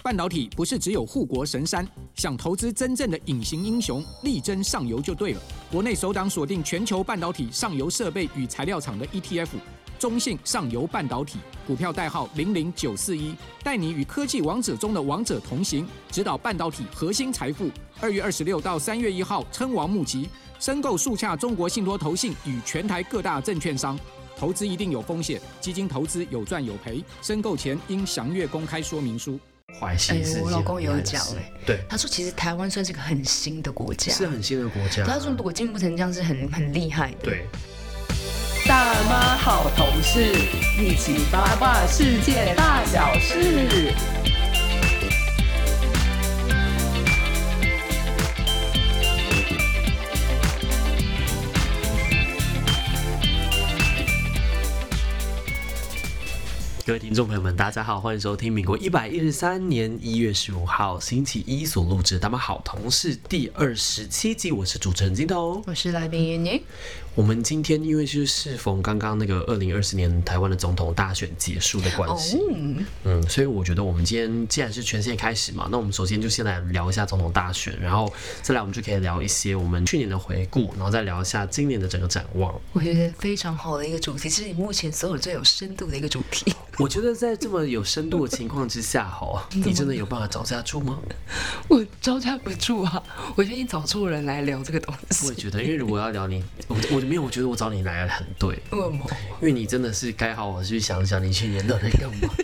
半导体不是只有护国神山，想投资真正的隐形英雄，力争上游就对了。国内首档锁定全球半导体上游设备与材料厂的 ETF， 中信上游半导体，股票代号00941，带你与科技王者中的王者同行，指导半导体核心财富。2月26到3月1号称王募集，申购速洽中国信托投信与全台各大证券商。投资一定有风险，基金投资有赚有赔，申购前应详阅公开说明书。 坏心事， 我老公有讲对， 他说其实台湾算是个很新的国家， 是很新的国家。 他说如果进步成这样是很厉害的。 对， 大妈好同事，一起八卦世界大小事。 各位听众朋友们，大家好，欢迎收听民国113年1月15号星期一所录制《大妈好同事》第27集，我是主持人金头， 我是来宾云宁。 我们今天因为是适逢刚刚那个2020年台湾的总统大选结束的关系，所以我觉得我们今天既然是全线开始嘛，那我们首先就先来聊一下总统大选，然后再来我们就可以聊一些我们去年的回顾，然后再聊一下今年的整个展望。 我觉得非常好的一个主题，是你目前所有最有深度的一个主题。 我觉得在这么有深度的情况之下，你真的有办法招架住吗？ 我招架不住啊！我觉得你找错人来聊这个东西。 我也觉得，因为如果要聊你，我觉得我找你来很对。 为什么？ 因为你真的是该好好去想想你去年到底干嘛。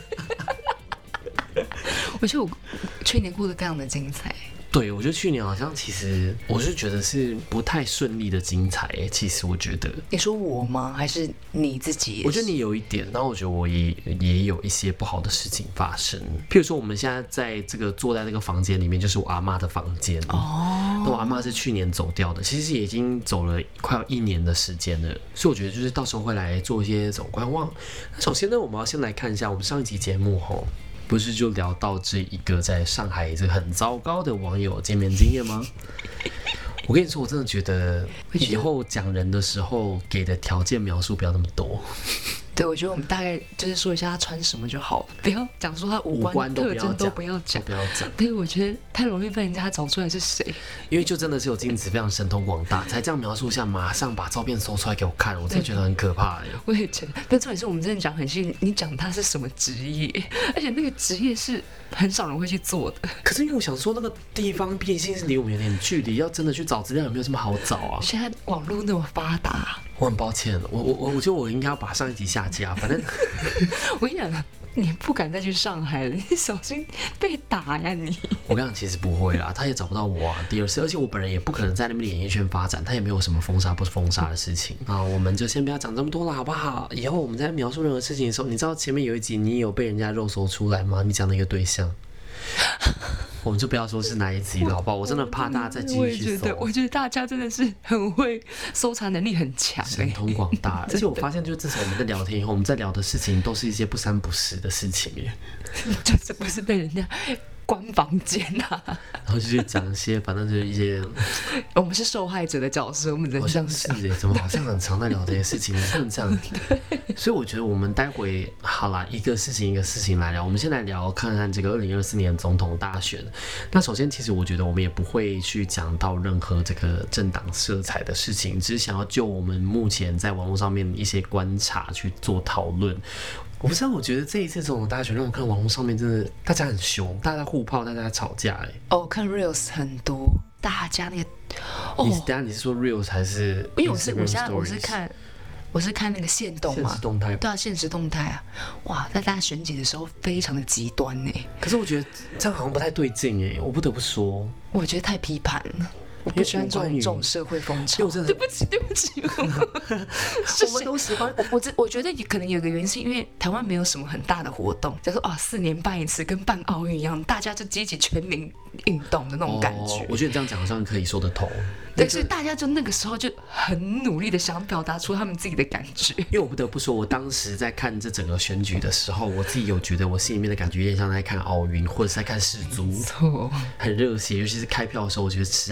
我觉得我去年过得非常的精彩。 对，我觉得去年好像其实我是觉得是不太顺利的精彩耶。其实我觉得， 你说我吗？还是你自己？ 我觉得你有一点，然后我觉得我也有一些不好的事情发生。譬如说，我们现在在这个坐在这个房间里面，就是我阿嬷的房间。哦，那我阿嬷是去年走掉的，其实已经走了快要1年的时间了。所以我觉得就是到时候会来做一些总观望。那首先呢，我们要先来看一下我们上一集节目不是就聊到这一个在上海这个很糟糕的网友见面经验吗？我跟你说，我真的觉得以后讲人的时候给的条件描述不要那么多。对， 我觉得我们大概就是说一下他穿什么就好，不要讲说他五官特征都不要讲。对，我觉得太容易被人家找出来是谁。 因为就真的是有镜子非常神通广大，才这样描述一下，马上把照片搜出来给我看，我真的觉得很可怕。 我也觉得，但重点是我们真的讲很细，你讲他是什么职业，而且那个职业是很少人会去做的。 可是因为我想说，那个地方毕竟是离我们有点距离，要真的去找资料也没有这么好找啊。 现在网络那么发达。 我很抱歉，我觉得我应该要把上一集下架，反正我跟你讲，你不敢再去上海了，你小心被打呀你！ 我跟你讲，其实不会啦，他也找不到我啊。第二次，而且我本人也不可能在那边演艺圈发展，他也没有什么封杀不封杀的事情啊。我们就先不要讲这么多了，好不好？以后我们在描述任何事情的时候，你知道前面有一集你有被人家肉搜出来吗？你讲的一个对象。我们就不要说是哪一集了，好不好？我真的怕大家再继续去搜。 我觉得大家真的是很会搜查能力很强， 神通广大。而且我发现，就自从我们在聊天以后，我们在聊的事情都是一些不三不四的事情耶， 就是不是被人家关房间啊， 然后就去讲一些，反正就是一些， 我们是受害者的角色，我们好像是耶，怎么好像很常在聊这些事情，不能这样子。所以我觉得我们待会好啦，一个事情一个事情来聊。我们先来聊看看这个2024年总统大选。那首先，其实我觉得我们也不会去讲到任何这个政党色彩的事情，只是想要就我们目前在网络上面一些观察去做讨论。我不知道，我觉得这一次总统大选让我看网络上面真的大家很凶，大家互炮，大家吵架看 reels 很多，大家那个你是说 reels 还是？ 因为我是看那个限动嘛， 限时动态。 对啊，限时动态啊，哇，在大家选举的时候非常的极端呢。 可是我觉得这样好像不太对劲我不得不说， 我觉得太批判了。我不喜欢这种社会风潮。对不起，我们都喜欢。我觉得也可能有个原因，是因为台湾没有什么很大的活动，假如说4年办一次，跟办奥运一样，大家就积极全民运动的那种感觉。 我觉得你这样讲好像可以说得通。 对，所以大家就那个时候就很努力的想表达出他们自己的感觉。 因为我不得不说，我当时在看这整个选举的时候，我自己有觉得我心里面的感觉有点像在看奥运，或者是在看世足，很热血。尤其是开票的时候，我觉得实在是太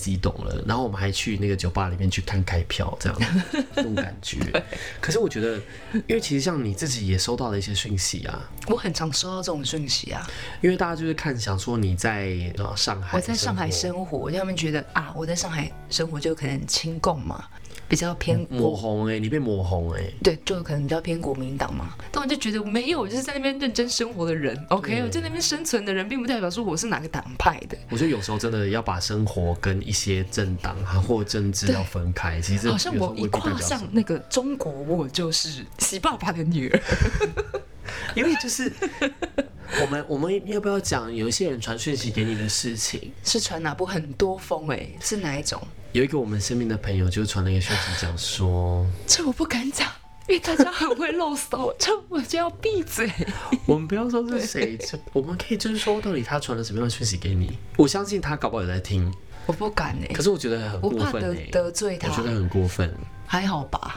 激动了，然后我们还去那个酒吧里面去看开票，这样那种感觉。可是我觉得，因为其实像你自己也收到了一些讯息啊， 我很常收到这种讯息啊， 因为大家就是想说你在上海， 我在上海生活，他们觉得啊，我在上海生活就可能亲共嘛。比较偏抹红你被抹红对，就可能比较偏国民党嘛。但我就觉得没有，我就是在那边认真生活的人。OK， 我在那边生存的人，并不代表说我是哪个党派的。 我觉得有时候真的要把生活跟一些政党或政治要分开。其实好像我一跨上那个中国，我就是习爸爸的女儿。 因为就是我们要不要讲有一些人传讯息给你的事情？ 是传哪部很多封是哪一种？ 有一个我们身边的朋友就传了一个讯息讲说， 这我不敢讲，因为大家很会漏搜，这我就要闭嘴。 我们不要说是谁，我们可以就是说到底他传了什么样的讯息给你？我相信他搞不好有在听， 我不敢可是我觉得很过分， 我怕得罪他， 我觉得很过分， 还好吧。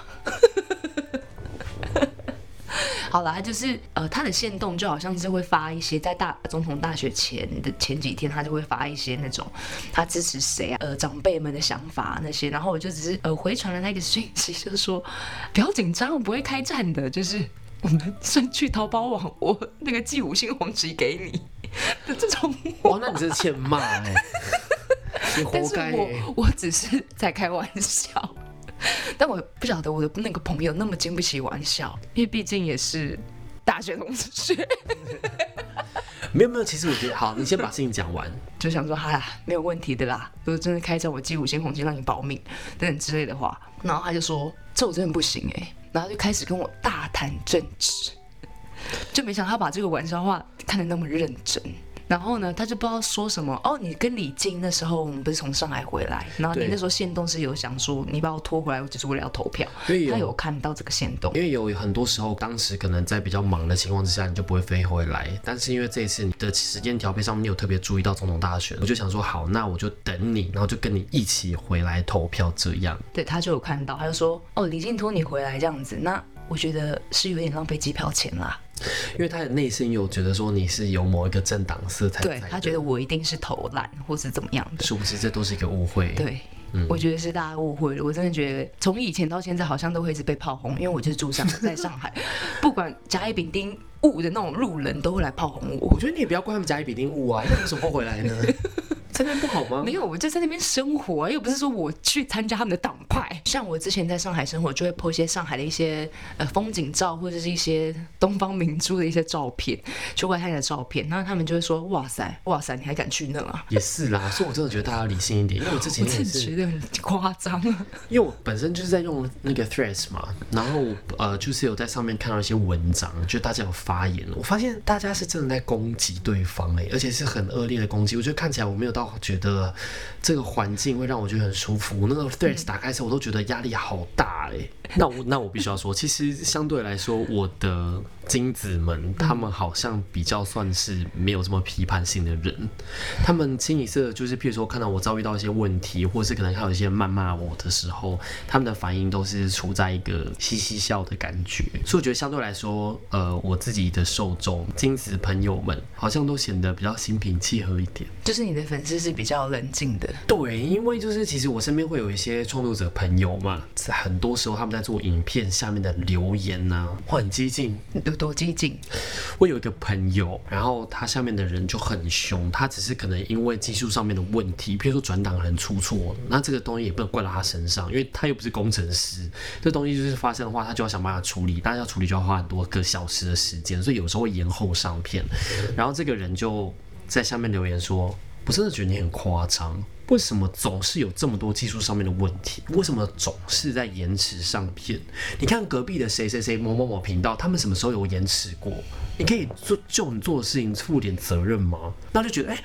好啦，就是他的限动就好像是会发一些在总统大选前几天，他就会发一些那种他支持谁啊，长辈们的想法那些，然后我就只是回传了那个讯息，就是说不要紧张，不会开战的，就是我们先去淘宝网，我那个寄5星红旗给你的这种话。 哇，那你真是欠骂你活该我只是在开玩笑。但我不晓得我的那个朋友那么经不起玩笑，因为毕竟也是大学同学。 没有，其实我觉得好，你先把事情讲完， 就想说没有问题的啦，如果真的开战，我寄5星红旗让你保命等等之类的话，然后他就说这我真的不行然后就开始跟我大谈政治，就没想到他把这个玩笑话看得那么认真。然后呢，他就不知道说什么你跟李静那时候我们不是从上海回来，然后你那时候限动是有想说你把我拖回来，我只是为了要投票。他有看到这个限动， 因为有很多时候当时可能在比较忙的情况之下，你就不会飞回来。但是因为这一次你的时间调配上面你有特别注意到总统大选，我就想说好，那我就等你，然后就跟你一起回来投票这样。 对，他就有看到，他就说李静拖你回来这样子，那我觉得是有点浪费机票钱啦。 因为他的内心有觉得说你是有某一个政党色彩， 对，他觉得我一定是投蓝或是怎么样的， 殊不知这都是一个误会。 对，我觉得是大家误会了。我真的觉得从以前到现在好像都会一直被炮轰，因为我就是住在上海，不管甲乙丙丁戊的那种路人都会来炮轰我。 我觉得你也不要怪他们甲乙丙丁戊啊，那为什么不回来呢？在那边不好吗？ 没有，我就在那边生活又不是说我去参加他们的党派。像我之前在上海生活，就会 po 一些上海的一些风景照，或者是一些东方明珠的一些照片，去外滩的照片，然后他们就会说哇塞，你还敢去那啊？ 也是啦，所以我真的觉得大家要理性一点，因为我之前也是觉得很夸张啊。 因为我本身就是在用那个 Threads 嘛，然后就是有在上面看到一些文章，就大家有发言，我发现大家是真的在攻击对方而且是很恶劣的攻击。我觉得看起来我没有到觉得这个环境会让我觉得很舒服。那个 Threads 打开时候，我都觉得压力好大那我必须要说，其实相对来说，我的金子们他们好像比较算是没有这么批判性的人。他们清一色就是，譬如说看到我遭遇到一些问题，或是可能还有一些谩骂我的时候，他们的反应都是处在一个嘻嘻笑的感觉。所以我觉得相对来说，我自己的受众金子朋友们好像都显得比较心平气和一点。 就是你的粉丝是比较冷静的。 对，因为就是其实我身边会有一些创作者朋友嘛，很多时候他们在做影片下面的留言啊，会很激进。 有多激进？ 我有一个朋友，然后他下面的人就很凶，他只是可能因为技术上面的问题，譬如说转档很出错，那这个东西也不能怪到他身上，因为他又不是工程师，这东西就是发生的话，他就要想办法处理，但是要处理就要花很多个小时的时间，所以有时候会延后上片。然后这个人就在下面留言说：“我真的觉得你很夸张。”为什么总是有这么多技术上面的问题？为什么总是在延迟上片？你看隔壁的谁谁谁某某某频道，他们什么时候有延迟过？你可以就你做的事情负点责任吗？然后就觉得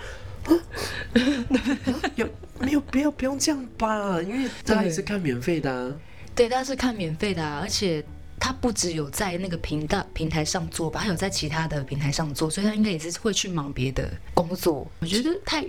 没有不用这样吧，因为大家也是看免费的啊。 对，大家是看免费的啊，而且他不只有在那个平台上做吧，他有在其他的平台上做，所以他应该也是会去忙别的工作。我觉得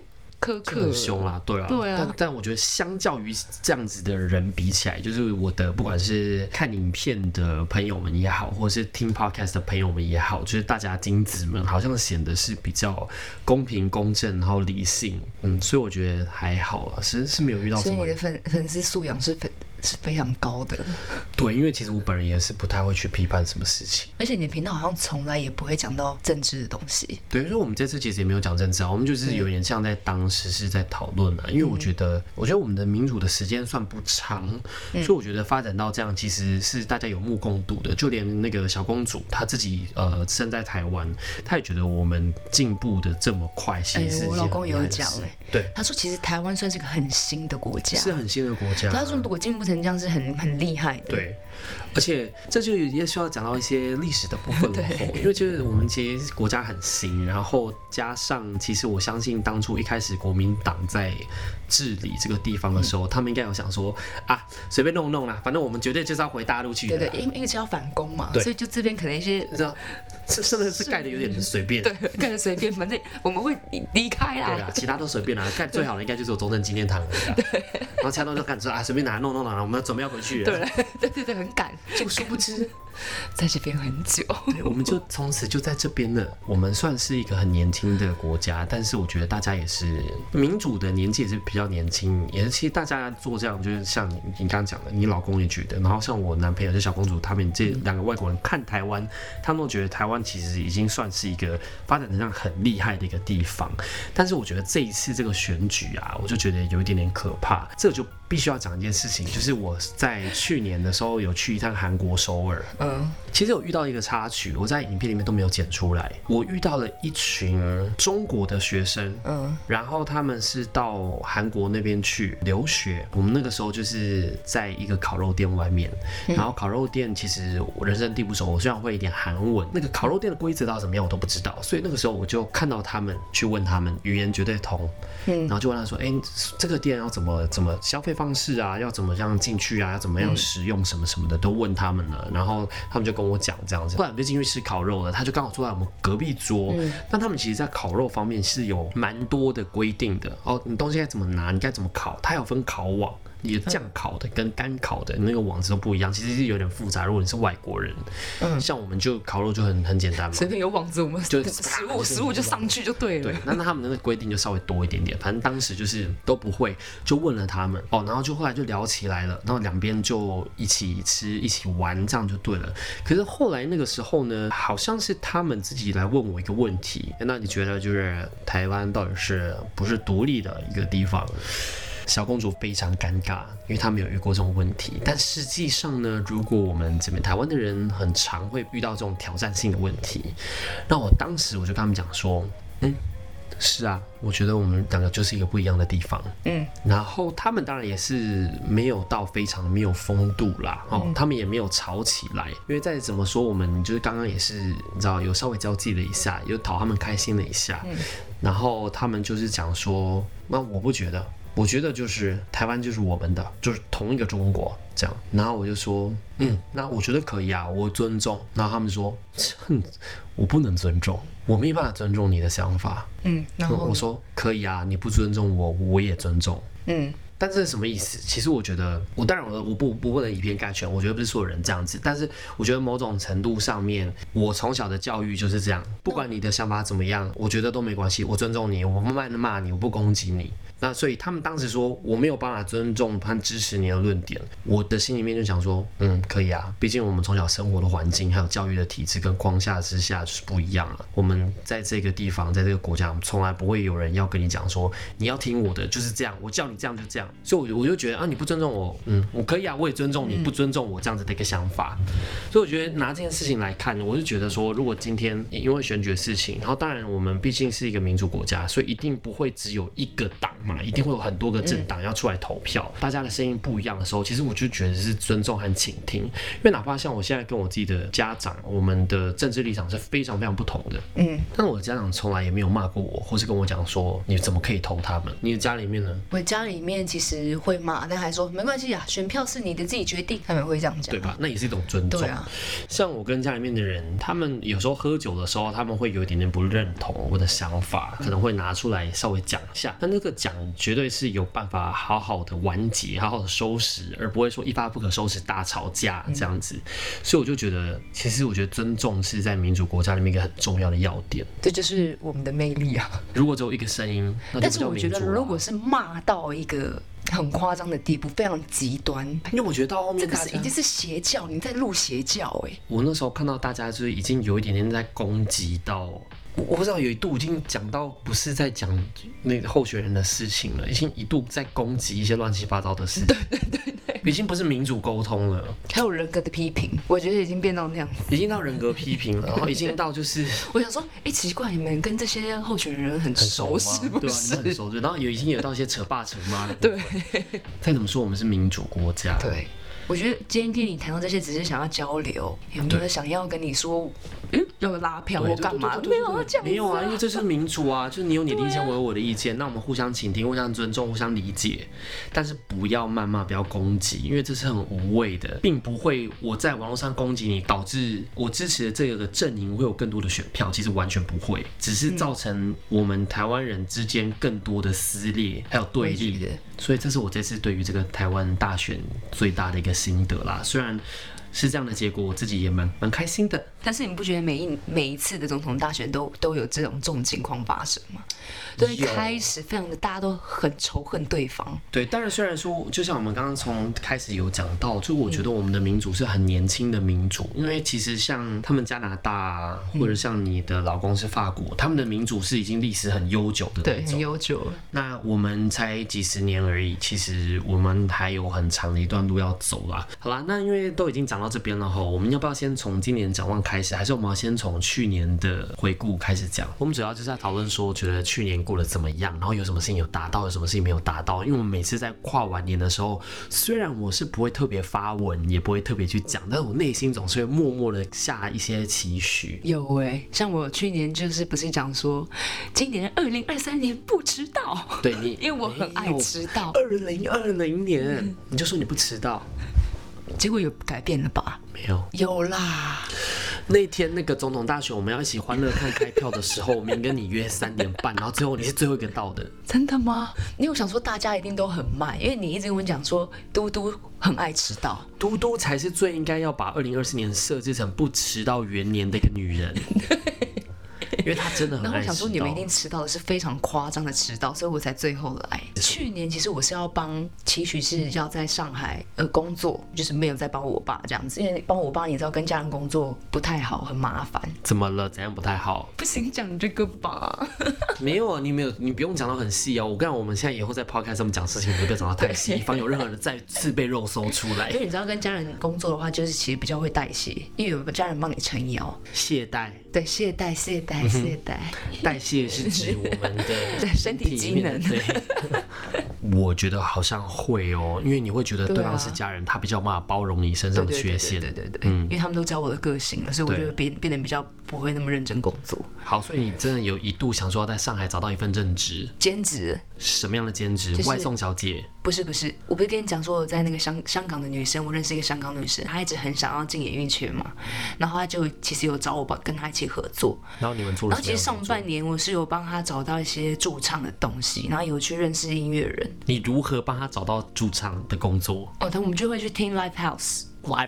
苛刻， 很凶啦，对啊。但我觉得相较于这样子的人比起来，就是我的不管是看影片的朋友们也好，或者是听 podcast 的朋友们也好，就是大家精子们好像显得是比较公平公正，然后理性，所以我觉得还好啊，是没有遇到什么。 所以你的粉丝素养是非常高的。 对，因为其实我本人也是不太会去批判什么事情， 而且你的频道好像从来也不会讲到政治的东西。 对，所以我们这次其实也没有讲政治啊，我们就是有点像在当时是在讨论啊。因为我觉得我们的民主的时间算不长，所以我觉得发展到这样其实是大家有目共睹的。就连那个小公主她自己生在台湾，她也觉得我们进步的这么快，其实是我老公有讲对， 他说其实台湾算是个很新的国家， 是很新的国家。 他说如果进步成这样是很厉害的。 对，而且这就也需要讲到一些历史的部分了。因为就是我们其实国家很新，然后加上其实我相信当初一开始国民党在治理这个地方的时候，他们应该有想说啊，随便弄啦，反正我们绝对就是要回大陆去的。 对，因为是要反攻嘛，所以就这边可能一些知道，真的是盖的有点随便。 对，盖的随便，反正我们会离开啦。 对啊，其他都随便啦，盖最好的应该就是有中正纪念堂了。对，然后其他都赶说啊，随便拿弄啦，我们准备要回去了。 对，很赶。 就殊不知， 在这边很久。 对，我们就从此就在这边了。我们算是一个很年轻的国家，但是我觉得大家也是民主的年纪也是比较年轻，也是其实大家做这样，就是像你刚刚讲的，你老公也觉得，然后像我男朋友就小公主，他们这两个外国人看台湾，他们都觉得台湾其实已经算是一个发展得上很厉害的一个地方。但是我觉得这一次这个选举啊，我就觉得有一点点可怕。这就必须要讲一件事情，就是我在去年的时候有去一趟韩国首尔，其实有遇到一个插曲，我在影片里面都没有剪出来。我遇到了一群中国的学生，然后他们是到韩国那边去留学。我们那个时候就是在一个烤肉店外面，然后烤肉店其实我人生地不熟，我虽然会一点韩文，那个烤肉店的规则到底怎么样我都不知道，所以那个时候我就看到他们去问他们，语言绝对通，然后就问他说，这个店要怎么消费方式啊，要怎么样进去啊，要怎么样使用什么什么的，都问他们了。然后他们就跟我讲这样子。后来我们就进去吃烤肉了，他就刚好坐在我们隔壁桌。但他们其实在烤肉方面是有蛮多的规定的哦，你东西该怎么拿，你该怎么烤，它有分烤网。你的酱烤的跟干烤的那个网子都不一样，其实是有点复杂。如果你是外国人，像我们就烤肉就很简单嘛， 随便有网子，我们就食物就上去就对了。 对，那他们那个规定就稍微多一点点，反正当时就是都不会，就问了他们然后就后来就聊起来了，然后两边就一起吃一起玩，这样就对了。可是后来那个时候呢，好像是他们自己来问我一个问题，那你觉得就是台湾到底是不是独立的一个地方？小公主非常尴尬，因为她没有遇过这种问题。但实际上呢，如果我们这边台湾的人很常会遇到这种挑战性的问题，那我当时我就跟他们讲说，是啊，我觉得我们两个就是一个不一样的地方。然后他们当然也是没有到非常没有风度啦，他们也没有吵起来，因为再怎么说，我们就是刚刚也是你知道有稍微交际了一下，有讨他们开心了一下，然后他们就是讲说，那我不觉得。我觉得就是台湾就是我们的，就是同一个中国这样。然后我就说，那我觉得可以啊，我尊重。然后他们说，我不能尊重，我没办法尊重你的想法。 然后我说可以啊，你不尊重我，我也尊重。但这是什么意思？其实我觉得，当然我不能以偏概全，我觉得不是所有人这样子，但是我觉得某种程度上面，我从小的教育就是这样，不管你的想法怎么样，我觉得都没关系，我尊重你，我慢慢的骂你，我不攻击你。那所以他们当时说我没有办法尊重和支持你的论点，我的心里面就想说，可以啊，毕竟我们从小生活的环境还有教育的体制跟框架之下就是不一样了。我们在这个地方，在这个国家，我们从来不会有人要跟你讲说你要听我的就是这样，我叫你这样就这样。所以我就觉得你不尊重我，我可以啊，我也尊重你不尊重我这样子的一个想法。所以我觉得拿这件事情来看，我就觉得说，如果今天因为选举的事情，然后当然我们毕竟是一个民主国家，所以一定不会只有一个党嘛，一定会有很多个政党要出来投票，大家的声音不一样的时候，其实我就觉得是尊重和倾听。因为哪怕像我现在跟我自己的家长，我们的政治立场是非常非常不同的，但我的家长从来也没有骂过我，或是跟我讲说你怎么可以投他们。你的家里面呢？ 我家里面其实会骂，但还说没关系啊，选票是你的自己决定，他们会这样讲， 对吧？那也是一种尊重。 对啊， 像我跟家里面的人，他们有时候喝酒的时候，他们会有一点点不认同我的想法，可能会拿出来稍微讲一下。但那个讲绝对是有办法好好的完结，好好的收拾，而不会说一发不可收拾大吵架这样子。所以我就觉得，其实我觉得尊重是在民主国家里面一个很重要的要点。 这就是我们的魅力啊！ 如果只有一个声音，那就不叫民主啊。 但是我觉得，如果是骂到一个很夸张的地步，非常极端， 因为我觉得到后面这个已经是邪教，你在录邪教我那时候看到大家就是已经有一点点在攻击到。我不知道有一度已经讲到不是在讲那个候选人的事情了，已经一度在攻击一些乱七八糟的事情。对，已经不是民主沟通了， 还有人格的批评，我觉得已经变到那样子， 已经到人格批评了，然后已经到就是我想说，奇怪，你们跟这些候选人很熟是不是？ 对啊，你们很熟，然后已经有到一些扯爸扯妈的。 对， 再怎么说我们是民主国家。 对。我觉得今天听你谈到这些，只是想要交流，有没有想要跟你说，要拉票或干嘛？没有啊，这样没有啊，因为这是民主啊，就是你有你的意见，我有我的意见，那我们互相倾听、互相尊重、互相理解，但是不要谩骂，不要攻击，因为这是很无谓的，并不会我在网络上攻击你，导致我支持的这个阵营会有更多的选票，其实完全不会，只是造成我们台湾人之间更多的撕裂还有对立的。所以这是我这次对于这个台湾大选最大的一个心得啦，虽然是这样的结果，我自己也蛮开心的。 但是你不觉得每一次的总统大选都有这种情况发生吗？对，开始非常的大家都很仇恨对方。 对，当然虽然说，就像我们刚刚从开始有讲到，就我觉得我们的民主是很年轻的民主，因为其实像他们加拿大，或者像你的老公是法国，他们的民主是已经历史很悠久的那种， 对，很悠久了。 那我们才几十年而已，其实我们还有很长的一段路要走啦。好啦，那因为都已经讲到这边了吼，我们要不要先从今年展望开始，还是我们要先从去年的回顾开始讲？我们主要就是在讨论说，觉得去年过得怎么样，然后有什么事情有达到，有什么事情没有达到。因为我们每次在跨完年的时候，虽然我是不会特别发文，也不会特别去讲，但是我内心总是会默默的下一些期许。 有像我去年就是不是讲说，今年2023年不迟到。 对你， 因为我很爱迟到。 2020年，你就说你不迟到。 结果有改变了吧？ 没有， 有啦。 那天那个总统大选，我们要一起欢乐看开票的时候，我明跟你约3点半，然后最后你是最后一个到的。 真的吗？因为我想说大家一定都很慢，因为你一直跟我讲说嘟嘟很爱迟到， 嘟嘟才是最应该要把2024年设置成不迟到元年的一个女人。因为他真的很爱迟到。 然后我想说你们一定迟到的是非常夸张的迟到，所以我才最后来。去年其实我是要期许是要在上海工作，就是没有在帮我爸这样子，因为帮我爸你知道跟家人工作不太好，很麻烦。 怎么了？怎样不太好？ 不行讲这个吧。 没有，你不用讲到很细哦。我跟我们现在以后在 podcast 上面讲事情，不要讲到太细，防有任何人再次被肉搜出来。 因为你知道跟家人工作的话，就是其实比较会代谢，因为有家人帮你撑腰。 懈怠。 对，懈怠。 代谢是指我们的对身体机能。 对，我觉得好像会哦，因为你会觉得对方是家人，他比较有办法包容你身上的缺陷。 对，因为他们都知道我的个性了，所以我就变得比较不会那么认真工作。 好，所以你真的有一度想说要在上海找到一份正职， 兼职。 什么样的兼职？外送小姐？ 不是，我不是跟你讲说我在那个香港的女生，我认识一个香港女生，她一直很想要进演艺圈嘛，然后她就其实有找我跟她一起合作。 然后你们做了什么样的工作？ 然后其实上半年我是有帮她找到一些驻唱的东西，然后有去认识音乐人。 你如何帮她找到驻唱的工作？ 我们就会去听 live house。Live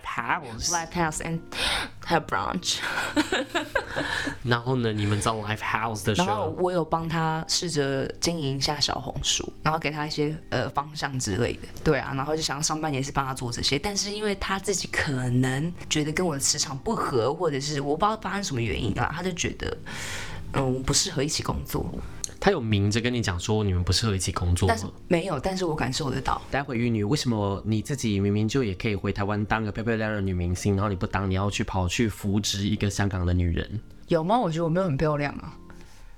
house and 还有 brunch 然后呢，你们找 live house 的时候， 然后我有帮他试着经营一下小红书，然后给他一些方向之类的。对啊，然后就想要上半年是帮他做这些，但是因为他自己可能觉得跟我的磁场不合，或者是我不知道发生什么原因啦，他就觉得不适合一起工作。 他有明着跟你讲说你们不适合一起工作吗？ 但是没有，但是我感受得到。 待会玉女，为什么你自己明明就也可以回台湾当个漂漂亮亮的女明星，然后你不当，你要跑去扶植一个香港的女人？ 有吗？我觉得我没有很漂亮啊。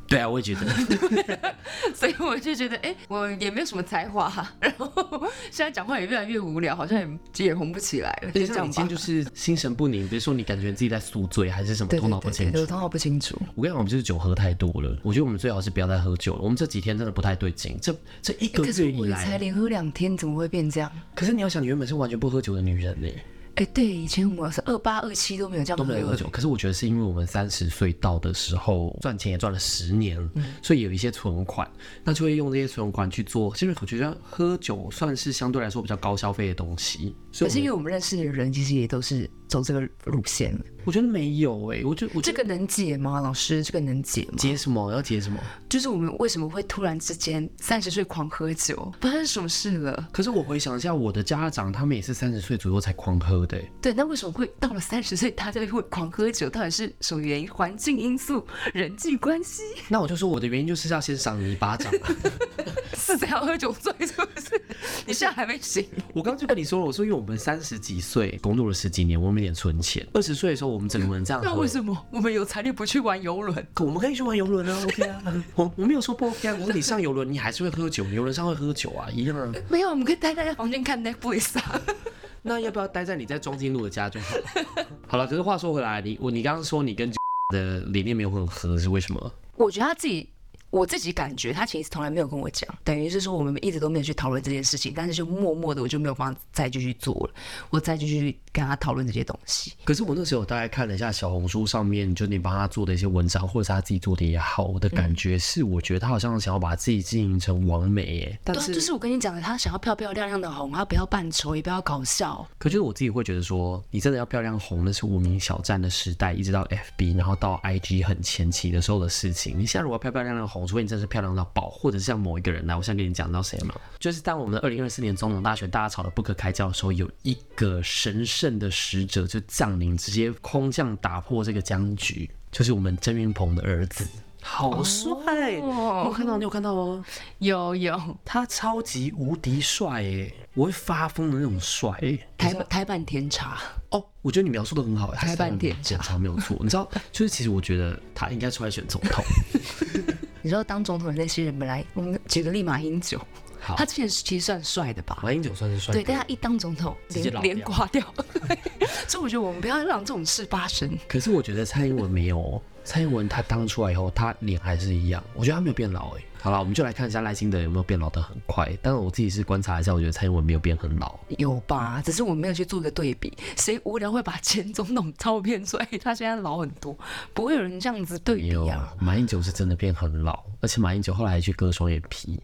对啊，我也觉得。 所以我就觉得，我也没有什么才华，然后现在讲话也越来越无聊，好像也红不起来了。 就这样吧。你今天就是心神不宁，比如说你感觉自己在宿醉，还是什么头脑不清楚？ 对，头脑不清楚。 我跟你讲，我们就是酒喝太多了。我觉得我们最好是不要再喝酒了。我们这几天真的不太对劲。这1个月以来， 可是我才连喝2天，怎么会变这样？ 可是你要想，你原本是完全不喝酒的女人呢。 对，以前我是28、27都没有这样喝， 都没有喝酒。可是我觉得是因为我们30岁到的时候赚钱也赚了10年，所以有一些存款，那就会用这些存款去做。因为我觉得喝酒算是相对来说比较高消费的东西。 可是因为我们认识的人其实也都是走这个路线了。 我觉得没有我这个能解吗？老师，这个能解吗？ 解什么？要解什么？ 就是我们为什么会突然之间30岁狂喝酒？发生什么事了？ 可是我回想一下，我的家长他们也是30岁左右才狂喝的。 对，那为什么会到了30岁大家会狂喝酒？到底是什么原因？环境因素、人际关系？ 那我就说我的原因就是要先赏你一巴掌。 是怎样喝酒醉？是不是？你现在还没醒？ 我刚刚就跟你说了，我说因为我们30几岁工作了10几年，我们有点存钱。20岁的时候，我们整个人这样喝。 那为什么我们有财力不去玩游轮？ 我们可以去玩游轮啊 ，OK 啊。我没有说不 OK 啊。我说你上游轮，你还是会喝酒，游轮上会喝酒啊，一样啊。 没有，我们可以待在房间看 Netflix 啊。 那要不要待在你在中金路的家就好？好了，可是话说回来，你刚刚说你跟的理念没有很合，是为什么？ 我觉得我自己感觉他其实从来没有跟我讲，等于是说我们一直都没有去讨论这件事情，但是就默默的我就没有帮他再继续做了，我再继续跟他讨论这些东西。 可是我那时候大概看了一下小红书上面，就你帮他做的一些文章，或者是他自己做的也好，我的感觉是，我觉得他好像想要把自己经营成完美耶。但是就是我跟你讲的，他想要漂漂亮亮的红，他不要扮丑，也不要搞笑。 可就是我自己会觉得说，你真的要漂亮红，那是无名小站的时代，一直到 FB， 然后到 IG 很前期的时候的事情。你现在如果漂漂亮亮的红，除非你真的是漂亮到爆，或者是像某一个人来，我现在跟你讲到谁吗？就是当我们的2024年总统大选大家吵得不可开交的时候，有一个神圣的使者就降临，直接空降打破这个僵局，就是我们郑云鹏的儿子。好帅！你有看到吗？ 有， 他超级无敌帅耶，我会发疯的那种帅耶。 台版甜茶哦，我觉得你描述的很好， 台版甜茶没有错。你知道，就是其实我觉得他应该出来选总统。 你知道当总统的那些人，本来我们举个例，马英九，他之前其实算帅的吧？ 马英九算是帅， 对，但他一当总统连挂掉，所以我觉得我们不要让这种事发生。 可是我觉得蔡英文没有，蔡英文他当出来以后，他脸还是一样，我觉得他没有变老哎。好了，我们就来看一下赖清德有没有变老得很快。但是我自己是观察一下，我觉得蔡英文没有变很老。 有吧？只是我没有去做一个对比。谁无聊会把前总统照片出来？他现在老很多，不会有人这样子对比啊。 马英九是真的变很老，而且马英九后来还去割双眼皮。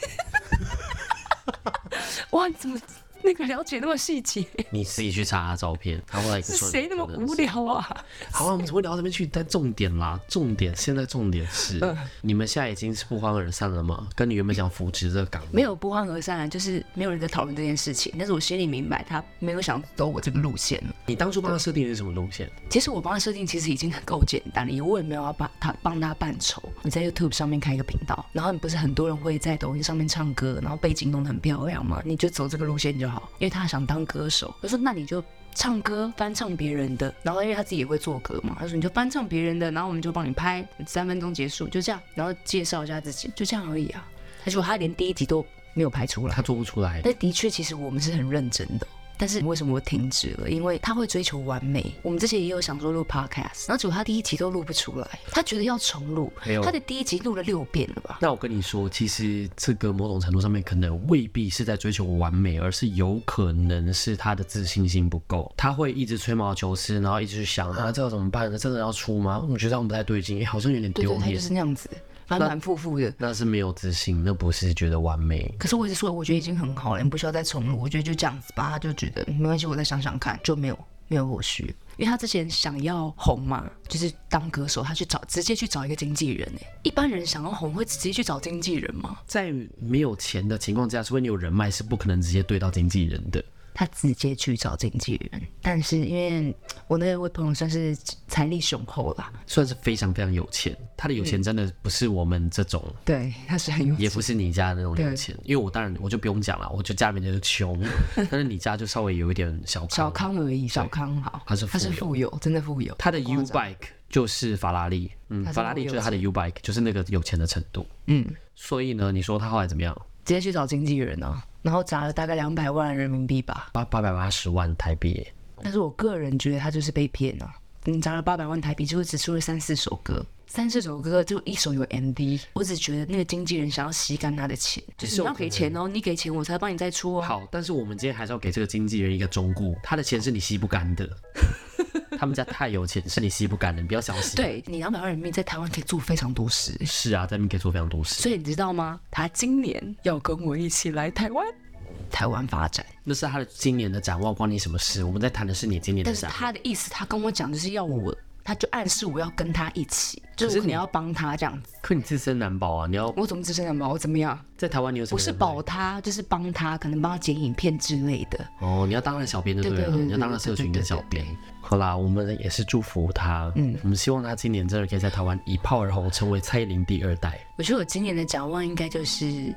哇，你怎么那个了解那么细节？ 你自己去查他照片，他后来是谁那么无聊啊？ 好了，我们怎么会聊到这边去？但重点现在重点是，你们现在已经是不欢而散了吗？跟你原本想扶持这个岗， 没有不欢而散，就是没有人在讨论这件事情。但是我心里明白，他没有想走我这个路线了。 你当初帮他设定的是什么路线？ 其实我帮他设定其实已经很够简单了，我也没有要帮他扮丑。你在 YouTube 上面开一个频道，然后不是很多人会在抖音上面唱歌，然后背景弄得很漂亮吗？你就走这个路线就好，因为他想当歌手。我说那你就唱歌翻唱别人的，然后因为他自己也会做歌嘛，他说你就翻唱别人的，然后我们就帮你拍3分钟结束，就这样，然后介绍一下自己，就这样而已啊。他说他连第1集都没有拍出来， 他做不出来。 但的确，其实我们是很认真的。但是为什么我停止了？因为他会追求完美。我们之前也有想说录 podcast， 然后结果他第1集都录不出来，他觉得要重录。他的第1集录了6遍了吧？ 那我跟你说，其实这个某种程度上面可能未必是在追求完美，而是有可能是他的自信心不够，他会一直吹毛求疵，然后一直去想啊，这要怎么办呢？真的要出吗？我觉得这样不太对劲，好像有点丢脸。 他就是那样子。反反复复的， 那是没有自信，那不是觉得完美。 可是我一直说，我觉得已经很好了，你不需要再重录。我觉得就这样子吧，他就觉得没关系，我再想想看，就没有后续。因为他之前想要红嘛，就是当歌手，他直接去找一个经纪人。一般人想要红会直接去找经纪人吗？ 在没有钱的情况之下，除非你有人脉，是不可能直接对到经纪人的。 他直接去找经纪人，但是因为我那位朋友算是财力雄厚啦， 算是非常非常有钱。他的有钱真的不是我们这种， 对，他是很有钱， 也不是你家的那种有钱。因为我当然我就不用讲了，我就家里面就是穷，但是你家就稍微有一点小康而已，小康好。 他是富有， 真的富有。 他的 U bike 就是法拉利，法拉利就是他的 U-Bike， 就是那个有钱的程度。所以呢，你说他后来怎么样？ 直接去找经纪人啊，然后砸了大概200万人民币吧 ，880万台币。 但是我个人觉得他就是被骗啊，砸了800万台币，结果只出了3-4首歌。3-4首歌就1首有 MV， 我只觉得那个经纪人想要吸干他的钱，就是你要给钱哦，你给钱我才帮你再出哦。 好，但是我们今天还是要给这个经纪人一个忠告，他的钱是你吸不干的。他们家太有钱，是你吸不干的，你不要相信。 对，你200万人民币在台湾可以做非常多事。 是啊，在那边可以做非常多事。 所以你知道吗？他今年要跟我一起来台湾发展。 那是他的今年的展望，关你什么事？我们在谈的是你今年的展望。 但是他的意思，他跟我讲就是要我。他就暗示我要跟他一起，就是我可能要帮他这样子。 可你自身难保啊！你要我怎么自身难保？我怎么样？ 在台湾你有什么？ 不是保他，就是帮他，可能帮他剪影片之类的。 哦，你要当他的小编就对了，你要当他社群的小编。好啦，我们也是祝福他。我们希望他今年真的可以在台湾一炮而红，成为蔡依林第2代。 我觉得我今年的展望应该就是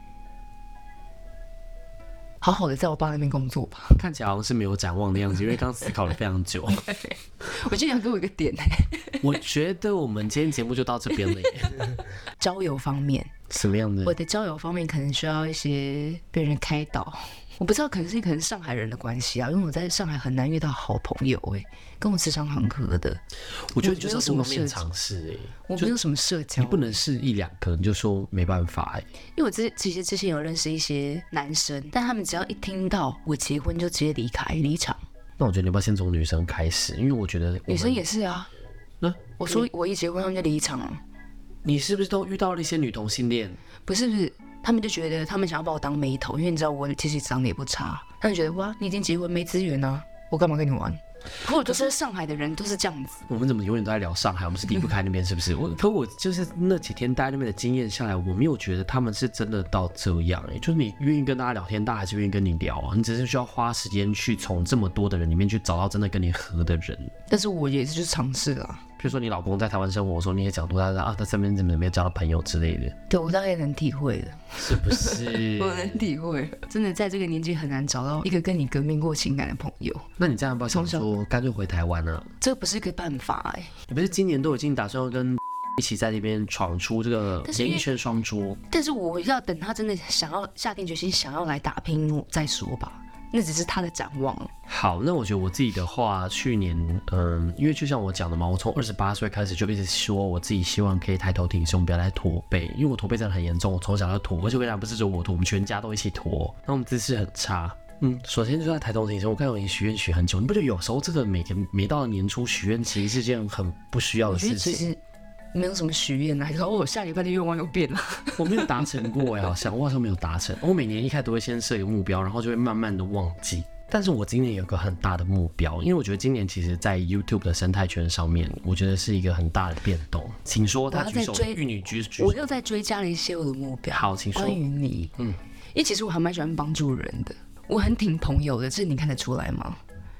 好好的在我爸那边工作吧。 看起来好像是没有展望的样子，因为刚思考了非常久。 我今天要给我一个点我觉得我们今天节目就到这边了耶。 交友方面， 什么样的？ 我的交友方面可能需要一些被人开导。我不知道，可能上海人的关系啊，因为我在上海很难遇到好朋友跟我磁场很合的。 我觉得就是要多方面尝试我没有什么社交， 你不能是1-2个，你就说没办法因为我其实之前有认识一些男生，但他们只要一听到我结婚就直接离场。 那我觉得你要不要先从女生开始？因为我觉得女生也是啊。我说我一结婚他们就离场了。 你是不是都遇到了一些女同性恋？ 不是，他们就觉得他们想要把我当媒头，因为你知道我其实长得也不差，他们觉得哇，你已经结婚没资源啊，我干嘛跟你玩？或者说上海的人都是这样子。 我们怎么永远都在聊上海？我们是离不开那边，是不是？我就是那几天待在那边的经验下来，我没有觉得他们是真的到这样就是你愿意跟大家聊天，大家还是愿意跟你聊啊。你只是需要花时间去从这么多的人里面去找到真的跟你合的人。 但是我也是去尝试了。 比如说你老公在台湾生活的时候，你也讲过他身边怎么没有交到朋友之类的。 对，我大概能体会了， 是不是？ 我能体会，真的在这个年纪很难找到一个跟你革命过情感的朋友。 那你这样要不要想说干脆回台湾呢？ 这不是个办法你不是今年都已经打算要跟一起在那边闯出这个演艺圈双桌？但是我要等他真的想要下定决心想要来打拼再说吧。那只是他的展望。 好，那我觉得我自己的话，去年，因为就像我讲的嘛，我从28岁开始就一直说我自己希望可以抬头挺胸，不要再驼背，因为我驼背真的很严重，我从小要驼，而且我跟你讲，不是只有我驼，我们全家都一起驼，那我们姿势很差。首先就在抬头挺胸，我看我已经许愿许很久，你不觉得有时候这个每到年初许愿，其实是件很不需要的事情。 其实没有什么许愿还是我下礼拜的愿望又变了。 我没有达成过我好像没有达成。我每年一开始都会先设一个目标，然后就会慢慢的忘记。但是我今年有个很大的目标，因为我觉得今年其实在 YouTube 的生态圈上面，我觉得是一个很大的变动。请说，他举手，玉女举手。 我又在追加了一些我的目标。 好，请说。 关于你，因为其实我还蛮喜欢帮助人的，我很挺朋友的，这你看得出来吗？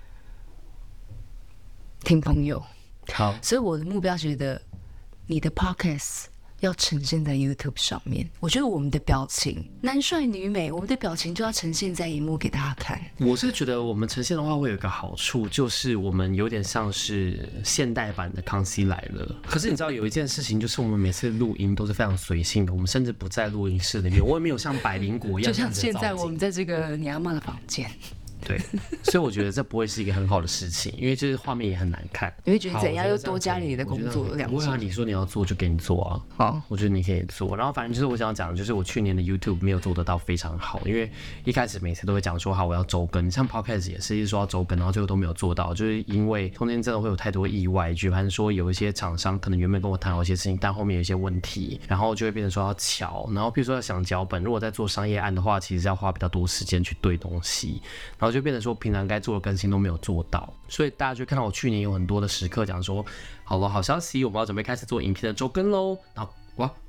挺朋友。 好， 所以我的目标觉得你的 podcast 要呈现在 YouTube 上面。我觉得我们的表情，男帅女美，我们的表情就要呈现在荧幕给大家看。 我是觉得我们呈现的话会有一个好处，就是我们有点像是现代版的康熙来了。可是你知道有一件事情，就是我们每次录音都是非常随性的，我们甚至不在录音室里面，我也没有像百灵果一样， 就像现在我们在这个你阿嬷的房间。 对，所以我觉得这不会是一个很好的事情，因为就是画面也很难看。 你会觉得怎样？又多加你的工作量？ 不会啊，你说你要做就给你做啊。 好， 我觉得你可以做。然后反正就是我想讲的，就是我去年的 YouTube 没有做得到非常好，因为一开始每次都会讲说好我要周更，像 Podcast 也是一直说要周更，然后最后都没有做到，就是因为中间真的会有太多意外，举凡说有一些厂商可能原本跟我谈好一些事情，但后面有一些问题，然后就会变成说要瞧，然后比如说要想脚本，如果在做商业案的话，其实要花比较多时间去对东西，然后就变成说平常该做的更新都没有做到，所以大家就看到我去年有很多的时刻讲说，好了，好消息，我们要准备开始做影片的周更喽。然后哇，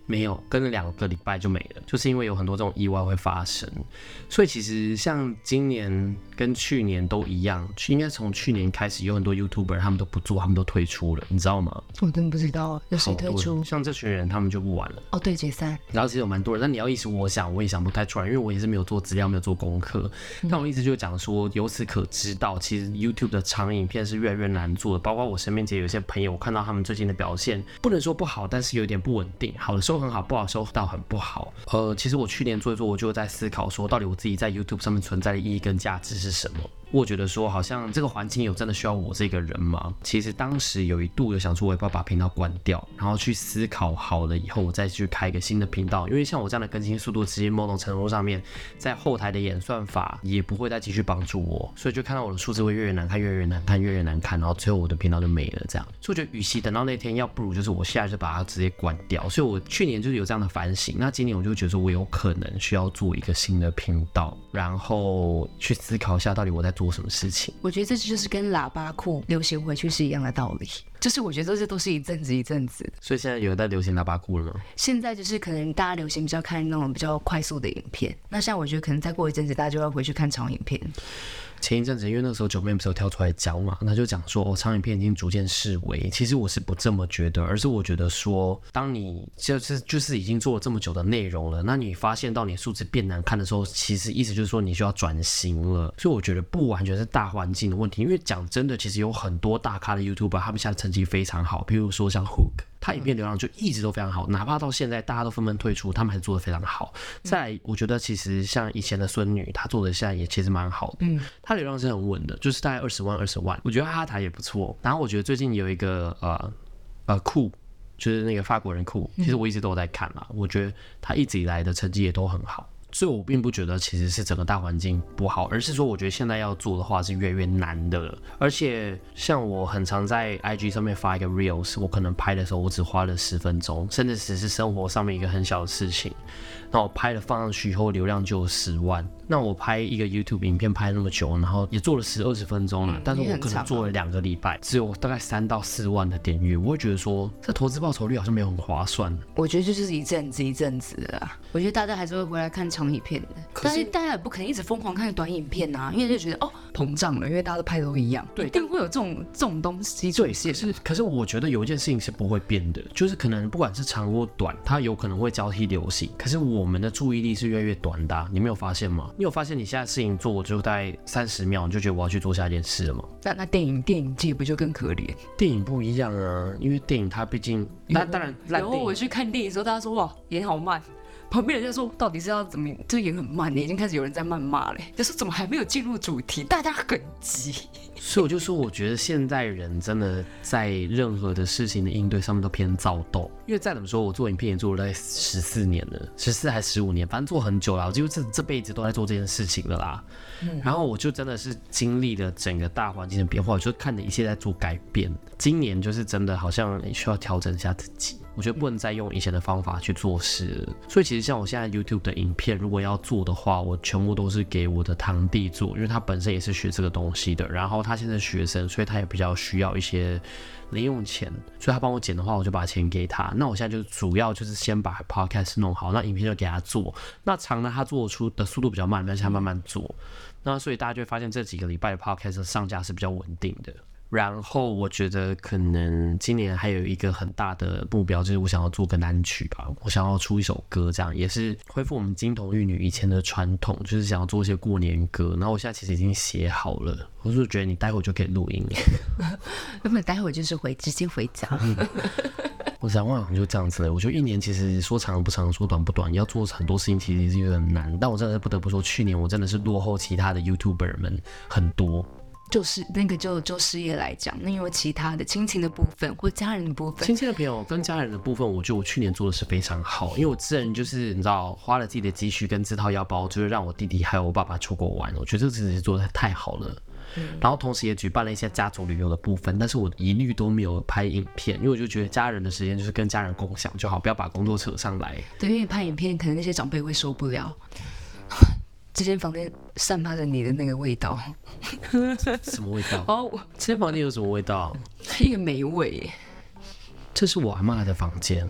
没有，跟了2个礼拜就没了，就是因为有很多这种意外会发生。所以其实像今年跟去年都一样，应该从去年开始有很多 YouTuber 他们都不做，他们都退出了，你知道吗？ 我真不知道有谁退出。 像这群人他们就不玩了。 哦，对，解散。 然后其实有蛮多人，但你要一时我也想不太出来，因为我也是没有做资料，没有做功课。但我一直就讲说，由此可知道，其实 YouTube 的长影片是越来越难做的。包括我身边其实有些朋友，我看到他们最近的表现，不能说不好，但是有点不稳定，好的时候很好，不好的时候到很不好。其实我去年做一做，我就在思考说，到底我自己在 YouTube 上面存在的意义跟价值是什么。我觉得说，好像这个环境有真的需要我这个人吗？其实当时有一度有想说，我要不要把频道关掉，然后去思考好了以后，我再去开一个新的频道。因为像我这样的更新速度，其实某种程度上面，在后台的演算法也不会再继续帮助我，所以就看到我的数字会越难看，越难看，越难看，然后最后我的频道就没了这样。所以我觉得，与其等到那天，要不如就是我现在就把它直接关掉。所以我去年就是有这样的反省，那今年我就觉得说我有可能需要做一个新的频道，然后去思考一下到底我在做什么事情。 我觉得这就是跟喇叭裤流行回去是一样的道理，就是我觉得这都是一阵子。 所以现在有人在流行喇叭裤了吗？ 现在就是可能大家流行比较看那种比较快速的影片，那像我觉得可能再过一阵子大家就要回去看长影片。 前一阵子，因为那个时候九妹不是有跳出来讲嘛，那就讲说长影片已经逐渐式微。其实我是不这么觉得，而是我觉得说，当你就是已经做了这么久的内容了，那你发现到你数字变难看的时候，其实意思就是说你需要转型了。所以我觉得不完全是大环境的问题，因为讲真的，其实有很多大咖的 YouTuber 他们现在成绩非常好，譬如说像 Hook。他影片流量就一直都非常好，哪怕到现在大家都纷纷退出，他们还做得非常好。再来，我觉得其实像以前的孙女，她做的现在也其实蛮好的，她流量是很稳的，就是大概20万。我觉得哈台也不错。然后我觉得最近有一个酷，就是那个法国人酷，其实我一直都有在看啦，我觉得他一直以来的成绩也都很好。所以我并不觉得其实是整个大环境不好，而是说我觉得现在要做的话是越来越难的了。而且像我很常在 IG 上面发一个 Reels， 我可能拍的时候我只花了10分钟，甚至只是生活上面一个很小的事情，那我拍了放上去以后流量就有10万。那我拍一个 YouTube 影片拍那么久，然后也做了10-20分钟了，但是我可能做了2个礼拜，只有大概3到4万的点阅，我会觉得说这投资报酬率好像没有很划算。 我觉得这就是一阵子的啦。我觉得大家还是会回来看长影片的，但是大家也不可能一直疯狂看短影片啊，因为就觉得膨胀了，因为大家都拍的都一样，对，一定会有这种东西出现。 可是我觉得有一件事情是不会变的，就是可能不管是长或短，它有可能会交替流行，可是我们的注意力是越来越短的你没有发现吗？你有发现你现在事情做就大概30秒，你就觉得我要去做下一件事了吗？ 那电影界不就更可怜？ 电影不一样啊，因为电影它毕竟，当然， 然后我去看电影的时候，大家说哇演好慢。旁边人就说到底是要怎么，就演很慢，已经开始有人在谩骂了，就说怎么还没有进入主题，大家很急。 所以我就说，我觉得现代人真的在任何的事情的应对上面都偏躁动。因为再怎么说，我做影片也做了大概14年了，14还15年，反正做很久了，我几乎这辈子都在做这件事情了啦。然后我就真的是经历了整个大环境的变化，我就看着一切在做改变。今年就是真的好像需要调整一下自己。我觉得不能再用以前的方法去做事了，所以其实像我现在 YouTube 的影片，如果要做的话，我全部都是给我的堂弟做，因为他本身也是学这个东西的，然后他现在是学生，所以他也比较需要一些零用钱，所以他帮我剪的话，我就把钱给他。那我现在就主要就是先把 Podcast 弄好，那影片就给他做。那长呢，他做出的速度比较慢，但是他慢慢做。那所以大家就会发现这几个礼拜的 Podcast 上架是比较稳定的。然后我觉得可能今年还有一个很大的目标，就是我想要做个单曲吧，我想要出一首歌，这样也是恢复我们金童玉女以前的传统，就是想要做一些过年歌。然后我现在其实已经写好了，我就觉得你待会就可以录音了。 那么待会就是直接回家。 我想好像就这样子了。我觉得一年其实说长不长，说短不短，要做很多事情其实是有点难。但我真的不得不说，去年我真的是落后其他的 YouTuber 们很多。 就是那个就事业来讲，那因为其他的亲情的部分或家人的部分， 亲戚的朋友跟家人的部分，我觉得我去年做的是非常好，因为我自然就是你知道花了自己的积蓄跟自掏腰包，就是让我弟弟还有我爸爸出国玩，我觉得这真的是做的太好了。然后同时也举办了一些家族旅游的部分，但是我一律都没有拍影片，因为我就觉得家人的时间就是跟家人共享就好，不要把工作扯上来。 对，因为拍影片可能那些长辈会受不了。这间房间散发着你的那个味道。 什么味道？这间房间有什么味道？ 一个霉味耶。 这是我阿嬷的房间。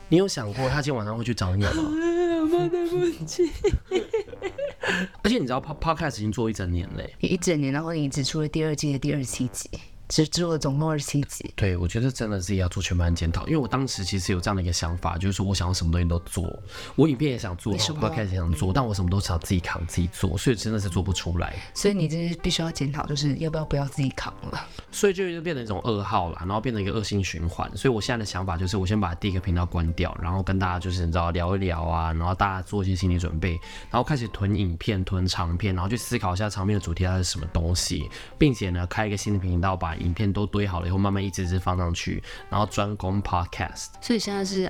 你有想过他今天晚上会去找你吗？ 对不起。 而且你知道 Podcast 已经做1整年嘞， 1整年，然后你只出了第2季的第27集。只做了总共27集。 对，我觉得真的自己要做全盘检讨，因为我当时其实有这样的一个想法，就是说我想要什么东西都做，我影片也想做，我开始想做，但我什么都想自己扛自己做，所以真的是做不出来。 所以你这必须要检讨，就是要不要自己扛了。 所以就变成一种噩耗啦，然后变成一个恶性循环。所以我现在的想法就是，我先把第一个频道关掉，然后跟大家就是你知道聊一聊啊，然后大家做一些心理准备，然后开始囤影片、囤长片，然后去思考一下长片的主题它是什么东西，并且呢开一个新的频道，把影片都堆好了以后，慢慢一直放上去，然后专攻 podcast。 所以现在是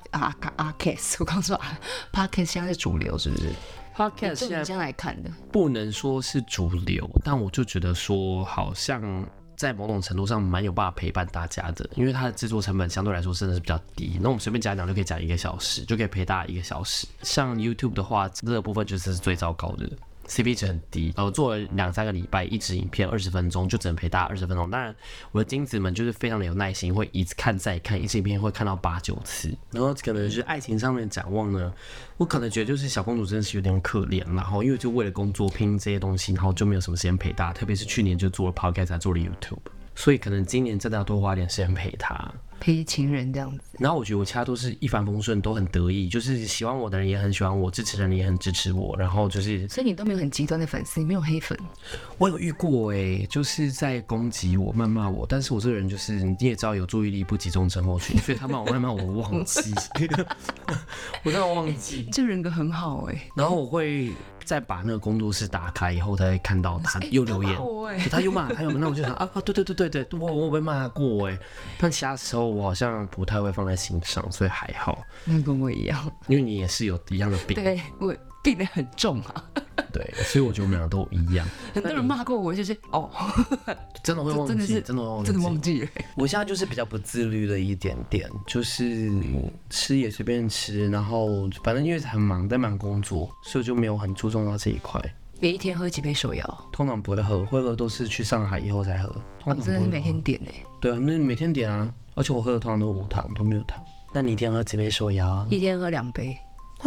podcast， 我刚说podcast 现在是主流，是不是？podcast 现在来看的， 不能说是主流，但我就觉得说好像在某种程度上蛮有办法陪伴大家的，因为它的制作成本相对来说真的是比较低。那我们随便讲就可以讲1个小时，就可以陪大家1个小时。像 YouTube 的话，这个部分就是最糟糕的。CP 值很低，我做了2-3个礼拜，一支影片20分钟，就只能陪大家20分钟。当然，我的金子们就是非常的有耐心，会一直看再看，一支影片会看到8-9次。然后可能是爱情上面的展望呢，我可能觉得就是小公主真的是有点可怜，然后因为就为了工作拼这些东西，然后就没有什么时间陪大家，特别是去年就做了 podcast， 还做了 YouTube， 所以可能今年真的要多花点时间陪她。 陪情人这样子， 然后我觉得我其他都是一帆风顺，都很得意，就是喜欢我的人也很喜欢我，支持的人也很支持我，然后就是， 所以你都没有很极端的粉丝，你没有黑粉。 我有遇过就是在攻击我、谩骂我，但是我这个人就是你也知道有注意力不集中症候群，所以他骂我、谩骂我忘记，我真的忘记。 这人格很好然后我会再把那个工作室打开以后，才会看到他又留言，他又骂，那我就想对，我被骂过但其他时候我好像不太会放在心上，所以还好。 那跟我一样， 因为你也是有一样的病， 对，我病得很重啊。 对，所以我觉得我们俩都一样。 很多人骂过我，就是真的会忘记，真的忘记了。 我现在就是比较不自律了一点点，就是吃也随便吃，然后反正因为很忙，在忙工作，所以我就没有很注重到这一块。 每一天喝几杯手摇？ 通常不会喝，会喝都是去上海以后才喝。 真的是每天点对啊，那每天点啊，而且我喝的通常都无糖，都没有糖。那你一天喝几杯手摇？ 一天喝2杯。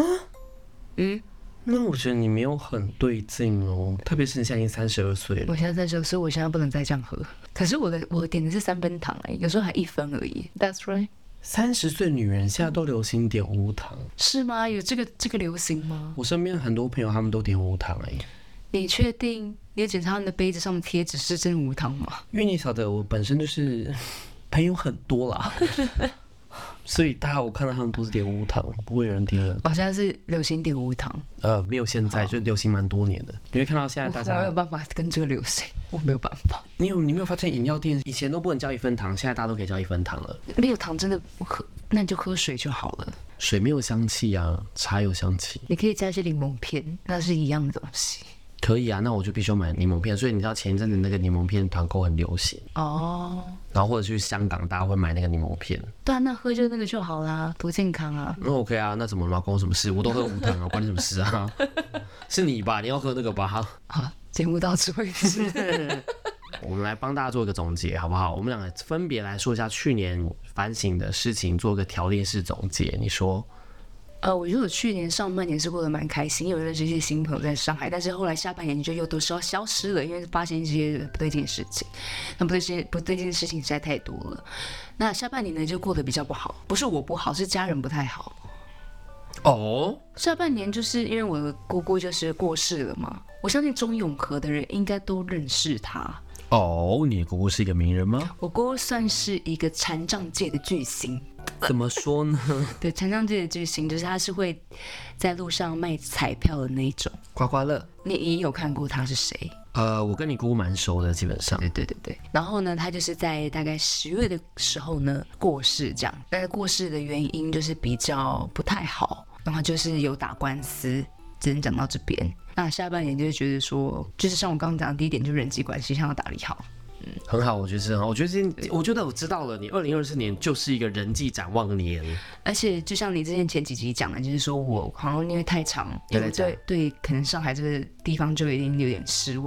那我觉得你没有很对劲哦，特别是你现在已经32岁了。 我现在32岁，我现在不能再这样喝。可是我点的是3分糖有时候还1分而已。That's right。 30岁女人现在都流行点无糖， 是吗？有这个流行吗？ 我身边很多朋友他们都点无糖你确定你有检查你的杯子上面贴纸是真无糖吗？ 因为你晓得我本身就是朋友很多啦。所以大家我看到他们都是点无糖，不会有人点了。 现在是流行点无糖。 没有现在就流行蛮多年的。你会看到现在大家我没有办法跟这个流行，我没有办法。 你没有发现饮料店以前都不能叫1分糖，现在大家都可以叫1分糖了。 没有糖真的不喝，那你就喝水就好了。 水没有香气啊，茶有香气。 你可以加一些柠檬片，那是一样的东西。 可以啊，那我就必须要买柠檬片。所以你知道前一阵子那个柠檬片团购很流行然后或者去香港大家会买那个柠檬片。 对啊，那喝就那个就好啦，多健康啊。 那 OK 啊，那怎么了？关我什么事？我都喝无糖啊，关你什么事啊？是你吧？你要喝那个吧？ 好，节目到此为止。 我们来帮大家做一个总结，好不好？我们两个分别来说一下去年反省的事情，做个条列式总结。你说？ 我觉得我去年上半年是过得蛮开心，因为有认识一些新朋友在上海，但是后来下半年就又都是要消失了，因为发现一些不对劲的事情。那不对劲的事情实在太多了。那下半年呢就过得比较不好，不是我不好，是家人不太好。下半年就是因为我的姑姑就是过世了嘛，我相信中永和的人应该都认识她。 你的姑姑是一个名人吗？ 我姑姑算是一个残障界的巨星。 怎么说呢？ 对，残障界的巨星就是他是会在路上卖彩票的那一种， 刮刮乐。 你有看过他是谁？ 我跟你姑姑蛮熟的，基本上。 对。然后呢，他就是在大概10月的时候呢过世，这样。但是过世的原因就是比较不太好，然后就是有打官司，只能讲到这边。那下半年就是觉得说，就是像我刚刚讲的第一点，就是人际关系想要打理好。 很好，我觉得是很好。我觉得我知道了，你2024年就是一个人际展望年。 而且就像你之前前几集讲的，就是说我好像因为太长，因为对可能上海这个地方就已经有点失望。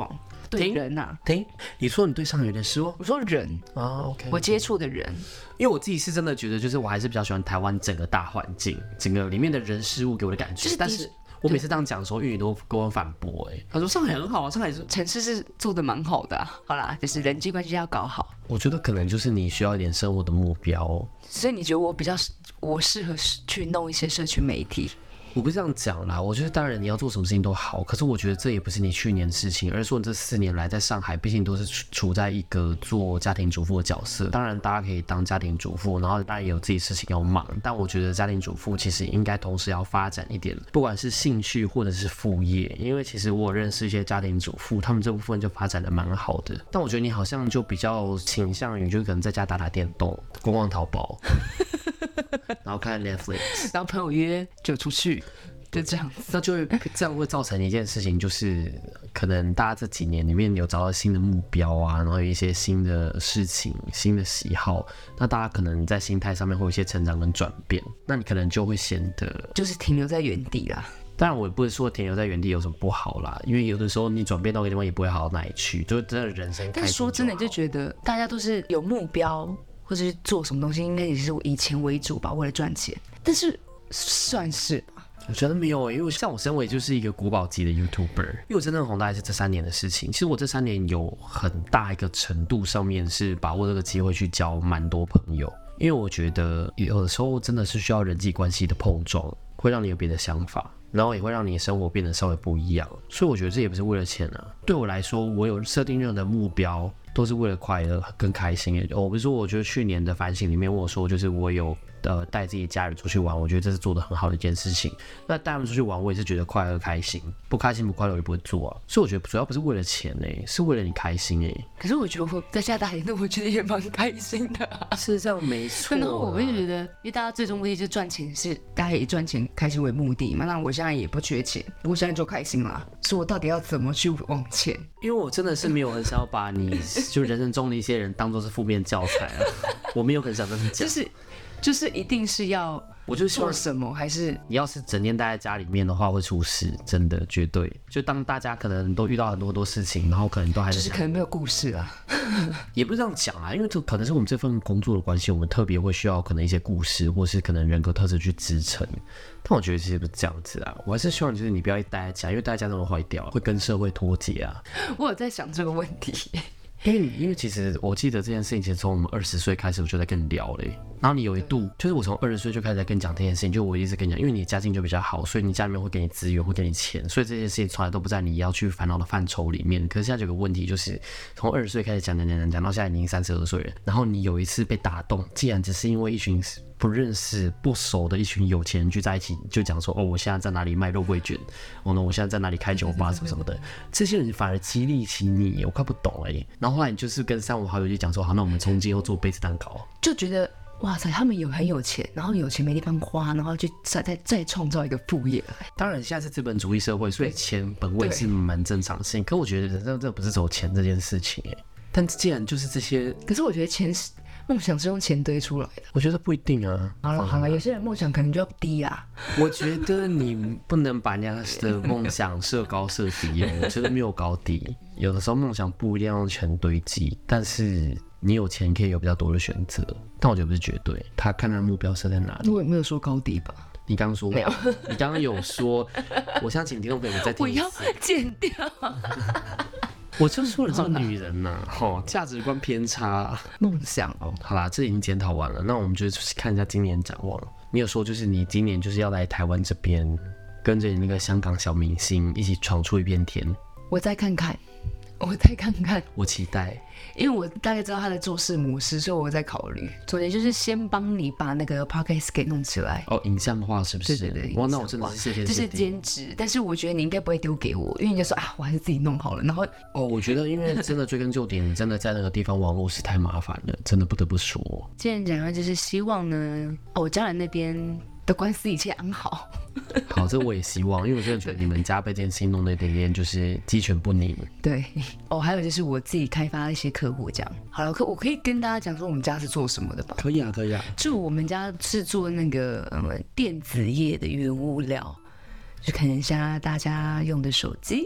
对人啊。 你说你对上海有点失望？ 我说人啊 ，OK， 我接触的人， 因为我自己是真的觉得，就是我还是比较喜欢台湾整个大环境，整个里面的人事物给我的感觉，但是。我每次这样讲的时候，玉宇都跟我反驳，他说上海很好啊，上海城市是做的蛮好的啊。好啦，就是人际关系要搞好。 我觉得可能就是你需要一点生活的目标， 所以你觉得我适合去弄一些社群媒体？ 我不是这样讲啦，我觉得当然你要做什么事情都好，可是我觉得这也不是你去年的事情，而是说你这4年来在上海，毕竟都是处在一个做家庭主妇的角色。当然大家可以当家庭主妇，然后当然也有自己事情要忙，但我觉得家庭主妇其实应该同时要发展一点，不管是兴趣或者是副业，因为其实我有认识一些家庭主妇，他们这部分就发展的蛮好的。但我觉得你好像就比较倾向于就可能在家打打电动、逛逛淘宝。然后看 Netflix， 然后朋友约就出去，就这样子， 那就会这样会造成一件事情，就是可能大家这几年里面有找到新的目标啊，然后有一些新的事情、新的喜好，那大家可能在心态上面会有一些成长跟转变，那你可能就会显得就是停留在原地啦。 当然，我也不是说停留在原地有什么不好啦，因为有的时候你转变到一个地方也不会好到哪里去，就是真的人生开心就好。 但说真的，就觉得大家都是有目标。或者是做什么东西，应该也是以钱为主吧，为了赚钱。但是算是吧， 我觉得没有因为像我身为就是一个国宝级的 YouTuber， 因为我真正红大概是这3年的事情。其实我这3年有很大一个程度上面是把握这个机会去交蛮多朋友，因为我觉得有的时候真的是需要人际关系的碰撞，会让你有别的想法。然后也会让你的生活变得稍微不一样，所以我觉得这也不是为了钱啊。对我来说，我有设定任何的目标，都是为了快乐跟开心。比如说，我觉得去年的反省里面，我说就是我有带自己家人出去玩，我觉得这是做得很好的一件事情。那带他们出去玩，我也是觉得快乐开心，不开心不快乐我就不会做啊。所以我觉得主要不是为了钱是为了你开心可是我觉得我在家打电动，我觉得也蛮开心的是这样没错。 然后我会觉得，因为大家最终目的就是赚钱，是大家以赚钱开心为目的嘛。那我现在也不缺钱，我现在就开心啦。所以我到底要怎么去往前？ 因为我真的是没有很想要把你就人生中的一些人当作是负面教材啊，我没有很想这么讲。 就是一定是要， 我就做什么，还是你要是整天待在家里面的话，会出事，真的绝对。就当大家可能都遇到很多事情，然后可能都还是就是可能没有故事啊， 也不是这样讲啊，因为这可能是我们这份工作的关系，我们特别会需要可能一些故事，或是可能人格特质去支撑。但我觉得其实不是这样子啊，我还是希望就是你不要一待在家，因为待在家真的会坏掉，会跟社会脱节啊。 我有在想这个问题。 因为其实我记得这件事情，其实从我们20岁开始我就在跟你聊嘞。然后你有一度，就是我从20岁就开始在跟你讲这件事情，就我一直跟你讲，因为你的家境就比较好，所以你家里面会给你资源，会给你钱，所以这件事情从来都不在你要去烦恼的范畴里面。可是现在有个问题，就是从20岁开始讲到现在已经32岁了，然后你有一次被打动，竟然只是因为一群不认识不熟的一群有钱人聚在一起，就讲说我现在在哪里卖肉桂卷，我现在在哪里开酒吧什么的，这些人反而激励起你，我快不懂然后后来你就是跟3、5好友就讲说，好，那我们从今后做杯子蛋糕， 就觉得哇塞，他们很有钱，然后有钱没地方花，然后就再创造一个副业来。 当然现在是资本主义社会，所以钱本位是蛮正常的事情。可我觉得人生这不是走钱这件事情但既然就是这些， 可是我觉得梦想是用钱堆出来的， 我觉得不一定啊。 好了，有些人梦想可能就要低啦。 我觉得你不能把人家的梦想设高设低我觉得没有高低。有的时候梦想不一定要用钱堆积，但是你有钱可以有比较多的选择。但我觉得不是绝对，他看他的目标设在哪里。 我也没有说高低吧？ 你刚刚说没有？ 你刚刚有说，我想请听众朋友再听一次。 我要剪掉。 我就说了，这个女人呐，价值观偏差。 梦想好啦，这已经检讨完了，那我们就看一下今年展望。你有说就是你今年就是要来台湾这边，跟着你那个香港小明星一起闯出一片天。 我再看看， 我期待。 因为我大概知道他的做事模式，所以我在考虑。重点就是先帮你把那个 podcast 给弄起来。 影像化是不是？ 对。 哇，那我真的是谢天谢地。 这是兼职，但是我觉得你应该不会丢给我，因为你就说我还是自己弄好了。然后我觉得因为真的追根究底，你真的在那个地方网络是太麻烦了，真的不得不说。 既然讲到就是希望呢，我家人那边的官司一切安好。 好，这我也希望，因为我真的觉得你们家被这件事情弄得有点就是鸡犬不宁。 对，还有就是我自己开发一些客户这样。好了，我可以跟大家讲说我们家是做什么的吧？ 可以啊。 就我们家是做那个电子业的原物料，就可能像大家用的手机、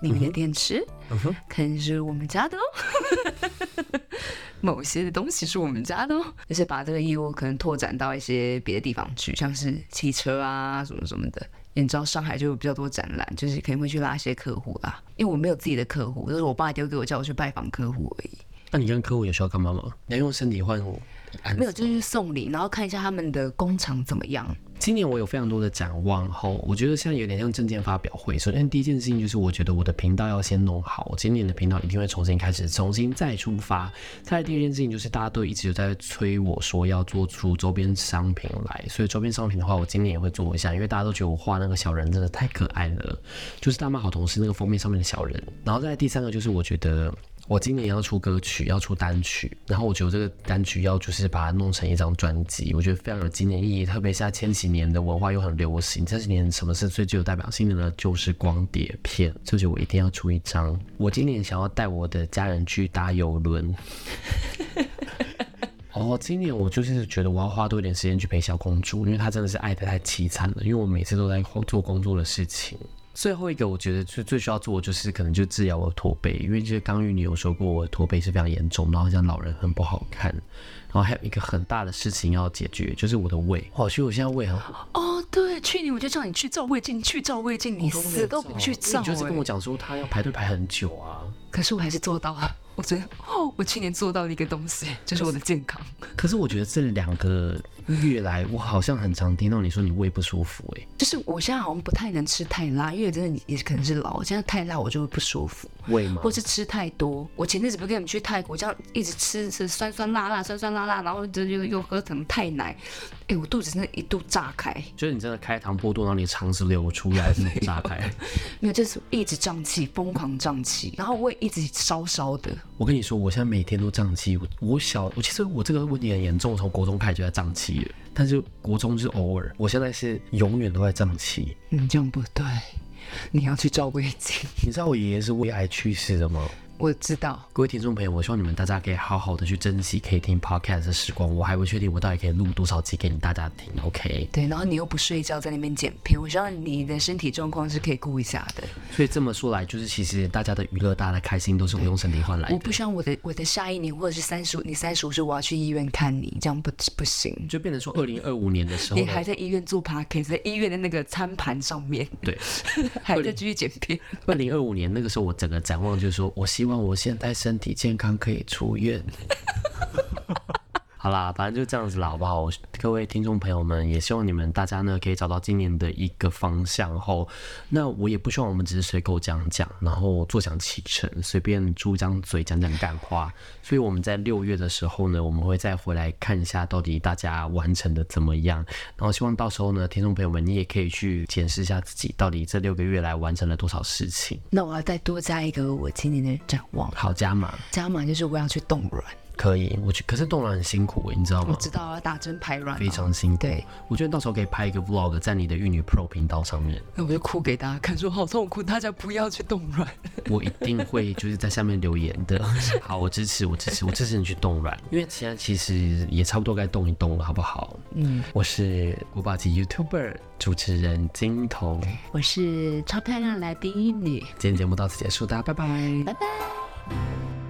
里面的电池，可能是我们家的哦。某些的东西是我们家的哦，就是把这个业务可能拓展到一些别的地方去，像是汽车啊什么什么的。你知道上海就有比较多展览，就是可能会去拉一些客户啦。因为我没有自己的客户，就是我爸丢给我叫我去拜访客户而已。 那你跟客户有需要干嘛吗？你要用身体换我？ 没有，就是送礼，然后看一下他们的工厂怎么样。 今年我有非常多的展望后，我觉得现在有点像证件发表会。首先第一件事情就是，我觉得我的频道要先弄好，今年的频道一定会重新开始，重新再出发。再来第二件事情就是，大家都一直有在催我说要做出周边商品来，所以周边商品的话，我今年也会做一下，因为大家都觉得我画那个小人真的太可爱了，就是大妈好同事那个封面上面的小人。然后再来第三个就是，我觉得我今年要出歌曲，要出单曲，然后我觉得这个单曲要就是把它弄成一张专辑，我觉得非常有纪念意义。特别是在千禧年的文化又很流行，这几年什么是最具有代表性的呢？就是光碟片，所以我一定要出一张。我今年想要带我的家人去搭邮轮。今年我就是觉得我要花多一点时间去陪小公主，因为她真的是爱得太凄惨了，因为我每次都在做工作的事情。最后一个我觉得最需要做的就是可能就治疗我的驼背，因为就是刚玉你有说过我的驼背是非常严重，然后像老人很不好看，然后还有一个很大的事情要解决，就是我的胃。我觉得我现在胃很好。 对，去年我就叫你去照胃镜，你死都不去照。 你就是跟我讲说他要排队排很久啊， 可是我还是做到了。我觉得我去年做到了一个东西，就是我的健康。 可是我觉得这2个月来，我好像很常听到你说你胃不舒服就是我现在好像不太能吃太辣，因为真的也可能是老，现在太辣我就会不舒服。 胃吗？ 或是吃太多。我前阵子不是跟你们去泰国，这样一直吃酸酸辣辣，然后又喝什么泰奶，我肚子真的一度炸开。 就是你真的开膛破肚，然后你的肠子流出来，是炸开？ 没有，就是一直胀气，疯狂胀气，然后胃一直烧的。 我跟你说，我现在每天都胀气。我其实我这个问题很严重，从国中开始就在胀气了，但是国中就是偶尔，我现在是永远都在胀气。 这样不对，你要去照胃镜。 你知道我爷爷是胃癌去世的吗？ 我知道。 各位听众朋友，我希望你们大家可以好好的去珍惜可以听 podcast 的时光。我还不确定我到底可以录多少集给你大家听 ，OK？ 对，然后你又不睡觉在那边剪片，我希望你的身体状况是可以顾一下的。 所以这么说来，就是其实大家的娱乐、大家的开心都是我用身体换来的。 我不希望我的下一年或者是你35岁我要去医院看你，这样不行。 就变成说2025年的时候， 你还在医院做 podcast， 在医院的那个餐盘上面， 对， 还在继续剪片。 2025年那个时候，我整个展望就是说，我希望我现在身体健康可以出院。好啦，反正就这样子啦，好不好？各位听众朋友们，也希望你们大家呢可以找到今年的一个方向后，那我也不希望我们只是随口讲，然后坐享其成，随便出张嘴讲干话。所以我们在6月的时候呢，我们会再回来看一下到底大家完成的怎么样，然后希望到时候呢，听众朋友们你也可以去检视一下自己到底这6个月来完成了多少事情。 那我要再多加一个我今年的展望。 好，加码就是我要去冻卵。 可以，可是冻卵很辛苦你知道吗？ 我知道啊，打针排卵非常辛苦。 对， 我觉得到时候可以拍一个 vlog 在你的玉女 Pro 频道上面， 那我就哭给大家看，说好痛苦，大家不要去冻卵。 我一定会就是在下面留言的。好，我支持你去冻卵，因为现在其实也差不多该动一动了，好不好？我是国宝级 YouTuber 主持人金童， 我是超漂亮来宾玉女。 今天节目到此结束，大家拜拜， 拜拜。